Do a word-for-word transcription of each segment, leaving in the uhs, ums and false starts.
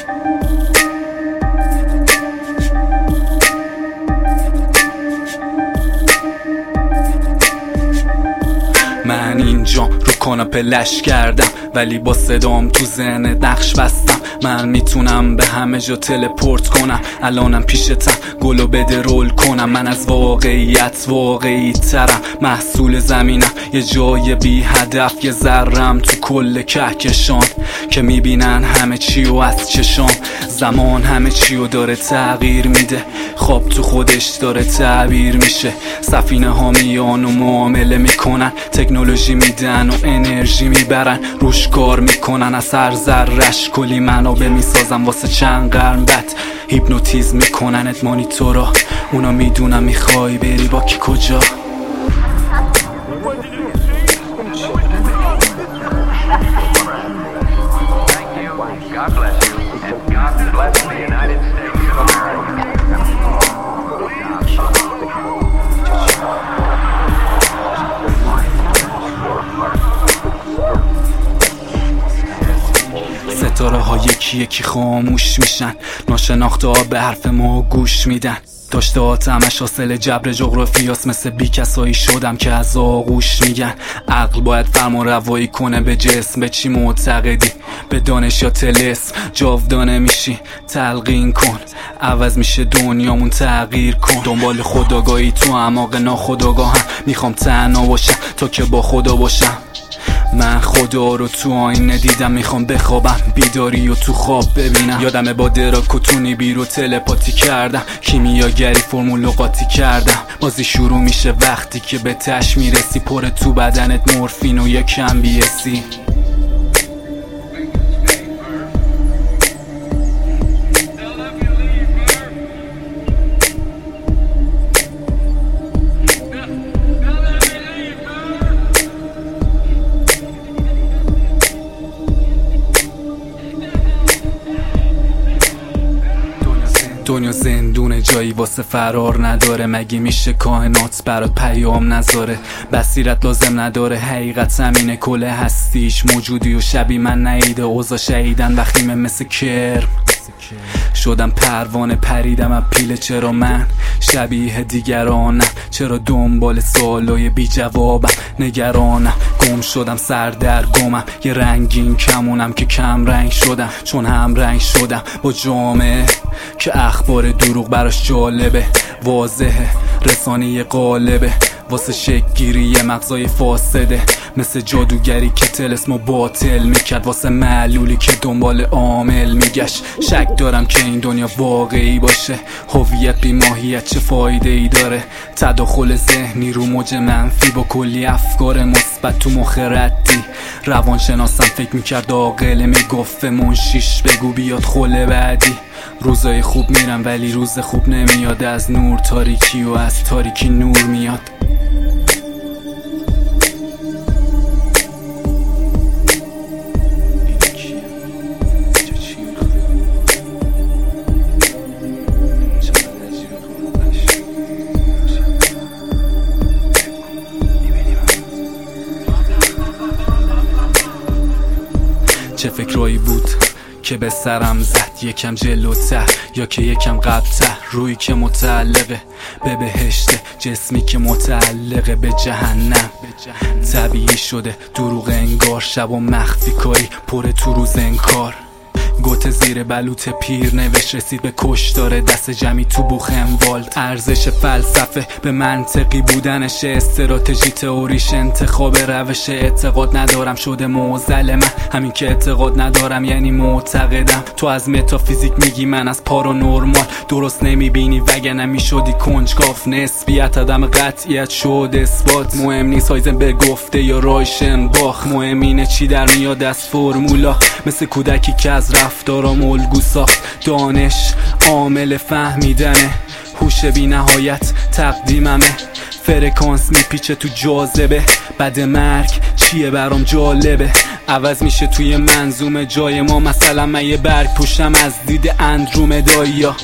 من اینجا رو کاناپه لش کردم، ولی با صدام تو ذهن نقش بستم. من میتونم به همه جا تلپورت کنم، الانم پیشتم گلو بده رول کنم. من از واقعیت واقعی ترم، محصول زمینم یه جای بی هدف، یه ذرم تو کل کهکشان که میبینن همه چی و از چشام. زمان همه چی و داره تغییر میده، خواب تو خودش داره تعبیر میشه. سفینه ها میان و معامله میکنن، تکنولوژی میدن و انرژی میبرن، روش کار میکنن. از هر ذره‌اش کلی منابع میسازن واسه چند قرن بعد هیپنوتیزم میکننت مانیتورا. اونا میدونن میخوای بری با کی کجا. ستاره ها یکی یکی خاموش میشن، ناشناخته ها به حرف ما گوش میدن. داشته همش حاصل جبر جغرافیاست، مثل بی کسایی شدم که از آغوش میگن. عقل باید فرمان روایی کنه به جسم، به چی معتقدی؟ به دانش یا طلسم؟ جاودانه میشی تلقین کن، عوض میشه دنیامون تغییر کن. دنبال خودآگاهی تو اعماق ناخودآگاهم، میخوام تنها باشم تا که با خدا باشم. من خدا رو تو آینه دیدم، میخوام بخوابم بیداری و تو خواب ببینم. یادمه با دراک و تونی بیرو تلپاتی کردم، کیمیاگری فرمول قاطی کردم. بازی شروع میشه وقتی که به تش میرسی، پر تو بدنت مورفین و یکم بیسی. دنیا زندونه، جایی واسه فرار نداره. مگه میشه کائنات برات پیام نذاره؟ بصیرت لازم نداره، حقیقت همینه. کل هستیش موجودی و شبی من نیده. اوضاع شهیدن وخیمه مثل کرم، شدم پروانه پریدم از پیله. چرا من شبیه دیگرانم؟ چرا دنبال سوالای بی جوابم؟ نگرانم، گم شدم سر در گمم. یه رنگین کمونم که کم رنگ شدم، چون هم رنگ شدم با جامعه که اخبار دروغ براش جالبه. واضحه رسانه قالبه واسه شکگیری مغزای فاسده، مثل جادوگری که طلسمو باطل میکرد واسه معلولی که دنبال عامل میگشت. شک دارم که این دنیا واقعی باشه، هویت بی ماهیت چه فایده ای داره؟ تداخل ذهنی رو موج منفی با کلی افکار مثبت تو مخ ردی. روانشناسم فکر میکرد عاقله، میگفت منشیش بگو بیاد خله بعدی. روزای خوب میرن ولی روز خوب نمیاد، از نور تاریکی و از تاریکی نور میاد. چه فکرایی بود که به سرم زد، یکم جلوتر یا که یکم قبلتر؟ روی که متعلقه به بهشته، جسمی که متعلقه به جهنم. طبیعی شده دروغ انگار، شب و مخفی کاری پر تو روز انکار. گوت زیر بلوط پیر نوشت رسید به کشتار، دست جمعی تو بوخنوالد. ارزش فلسفه به منطقی بودنش، استراتژی تئوریش انتخاب روش. اعتقاد ندارم شده معضل من، همین که اعتقاد ندارم یعنی معتقدم. تو از متافیزیک میگی من از پارانورمال، درست نمیبینی وگرنه میشدی کنجکاف. نسبیت عدم قطعیت شد اثبات، مهم نیست هایزن به گفته یا رایشنباخ. مهم اینه چی در میاد از فرمولا، مثل کودکی که از رفتارام الگو ساخت. دانش عامل فهمیدنه، هوش بی نهایت تقدیممه. فرکانس میپیچه تو جاذبه، بعد مرگ چیه برام جالبه. عوض میشه توی منظومه جای ما، مثلا من یه برگ پوشم از دید اندرومدایا.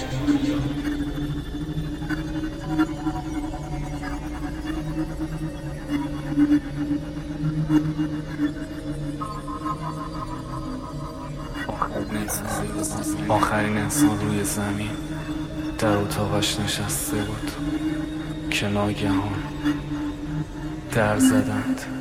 آخرین انسان روی زمین در اتاقش نشسته بود که ناگهان در زدند.